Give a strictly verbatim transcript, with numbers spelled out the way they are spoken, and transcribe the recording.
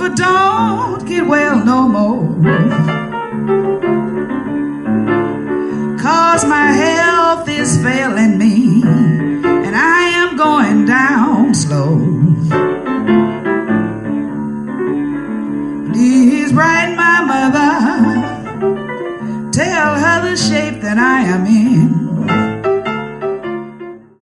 don't get well no more, 'cause my health is failing me and I am going down slow. Please write my mother, tell her the shape that I am in.